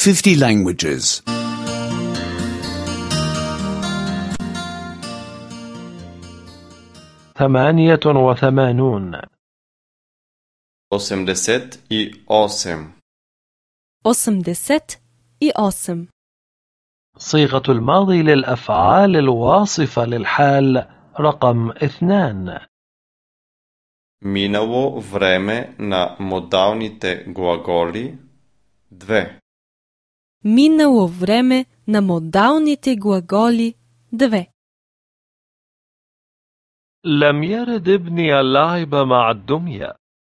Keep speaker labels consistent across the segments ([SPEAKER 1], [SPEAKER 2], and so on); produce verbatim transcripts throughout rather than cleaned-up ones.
[SPEAKER 1] fifty languages.
[SPEAKER 2] ثمانية وثمانون.
[SPEAKER 3] osemdeset i osam.
[SPEAKER 4] osamdeset i osam.
[SPEAKER 2] صيغة الماضي للأفعال الواصفة للحال رقم اثنان.
[SPEAKER 3] Минало време на модалните глаголи две.
[SPEAKER 4] Минало време на модалните глаголи две.
[SPEAKER 2] لم يرد ابني اللعب مع الدمية.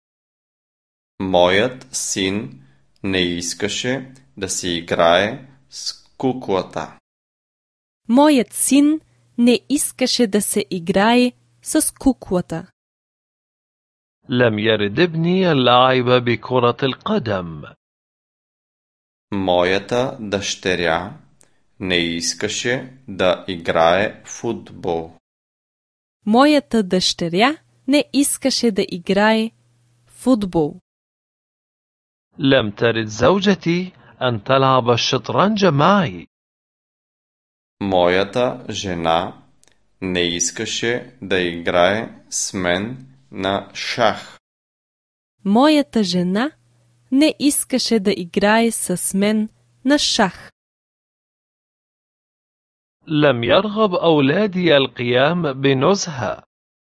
[SPEAKER 3] Моят син не искаше да си играе с куклата.
[SPEAKER 4] Моят син не искаше да се играе с куклата.
[SPEAKER 2] لم يرد ابني اللعب بكرة القدم.
[SPEAKER 3] Моята дъщеря не искаше да играе футбол.
[SPEAKER 4] Моята дъщеря не искаше да играе футбол.
[SPEAKER 2] لم ترد زوجتي أن تلعب الشطرنج معي.
[SPEAKER 3] Моята жена не искаше да играе с мен на шах.
[SPEAKER 4] Моята жена не искаше да играе с мен на шах.
[SPEAKER 2] لم يرغب أولادي القيام بنزهة.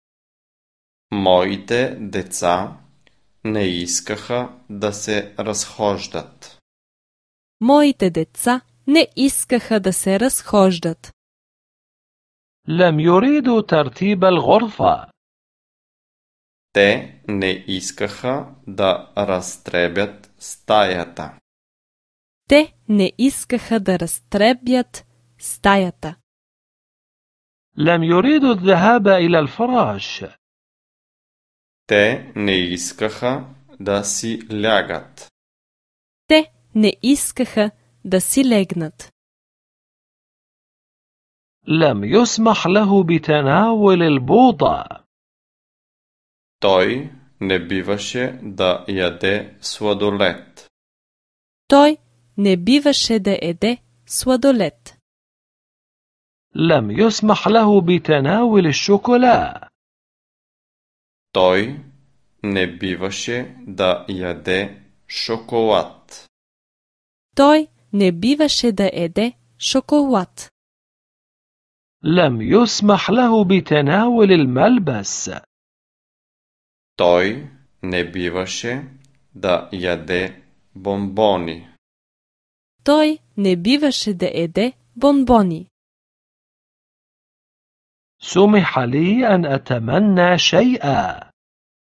[SPEAKER 3] Моите деца не искаха да се разхождат.
[SPEAKER 4] Моите деца не искаха да се разхождат.
[SPEAKER 2] لم يريدوا ترتيب الغرفة.
[SPEAKER 3] Те не искаха да разтребят стаята.
[SPEAKER 4] Те не искаха да разтребят стаята.
[SPEAKER 2] لم يريدوا الذهاب إلى الفراش.
[SPEAKER 3] Те не искаха да си лягат.
[SPEAKER 4] Те не искаха да си легнат.
[SPEAKER 2] لم يسمح له بتناول البوظة.
[SPEAKER 3] Той не биваше да яде сладолед.
[SPEAKER 4] Той не биваше да еде сладолед.
[SPEAKER 2] لم يسمح له بتناول الشوكولا.
[SPEAKER 3] Той не биваше да яде шоколад.
[SPEAKER 4] Той не биваше да еде шоколад.
[SPEAKER 2] لم يسمح له بتناول الملبس.
[SPEAKER 3] Той не биваше да яде бомбони.
[SPEAKER 4] Той не биваше да еде бонбони.
[SPEAKER 2] سمح لي أن أتمنى شيئا.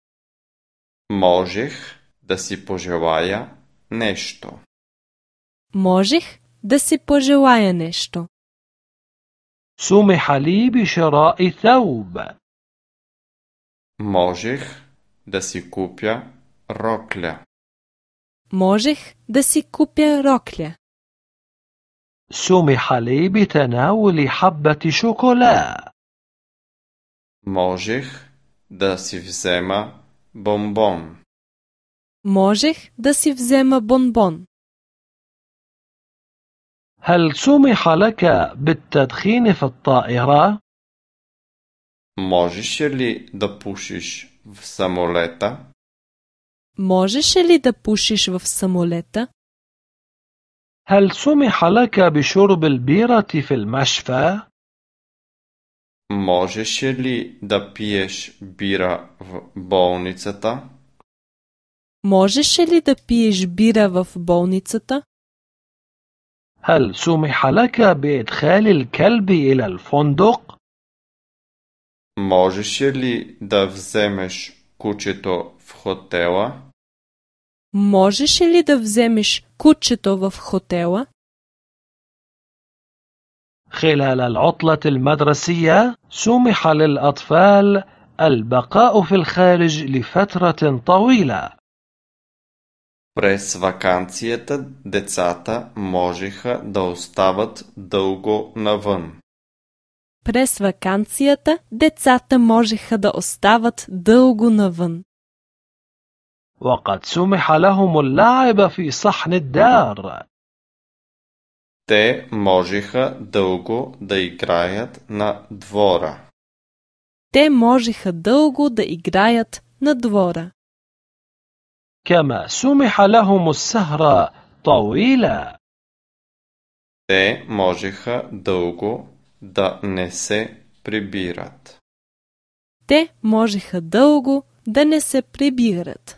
[SPEAKER 3] Можех да си пожелая нещо.
[SPEAKER 4] Можех да си пожелая нещо.
[SPEAKER 2] سمح لي بشراء ثوب.
[SPEAKER 3] Можех да си купя рокля.
[SPEAKER 4] Можех да си купя рокля.
[SPEAKER 2] سمح لي بتناول حبة شوكولا.
[SPEAKER 3] Можех да си взема бомбон.
[SPEAKER 4] Можех да си взема бонбон.
[SPEAKER 2] هل سمح لك بالتدخين في الطائرة؟
[SPEAKER 3] Можеше ли да пушиш в самолета?
[SPEAKER 4] Можеше ли да пушиш в самолета?
[SPEAKER 2] هل سمح لك بشرب البيرة في المشفى؟
[SPEAKER 3] Можеше ли да пиеш бира в болницата?
[SPEAKER 4] Можеше ли да пиеш бира в болницата?
[SPEAKER 2] هل سمح لك بإدخال الكلب إلى الفندق؟
[SPEAKER 3] Можеше ли да вземеш кучето в хотела?
[SPEAKER 4] Можеше ли да вземеш кучето в хотела?
[SPEAKER 2] خلال العطلة المدرسية سمح للأطفال البقاء في الخارج لفترة طويلة.
[SPEAKER 3] През ваканцията децата можеха да остават дълго навън.
[SPEAKER 4] През ваканцията децата можеха да остават дълго навън.
[SPEAKER 2] وقد سمح لهم اللعب في صحن الدار.
[SPEAKER 3] Те можеха дълго да играят на двора.
[SPEAKER 4] Те можеха дълго да играят на двора.
[SPEAKER 2] كما سمح لهم السهر طويلا.
[SPEAKER 3] Те можеха дълго да не се прибират.
[SPEAKER 4] Те можеха дълго да не се прибират.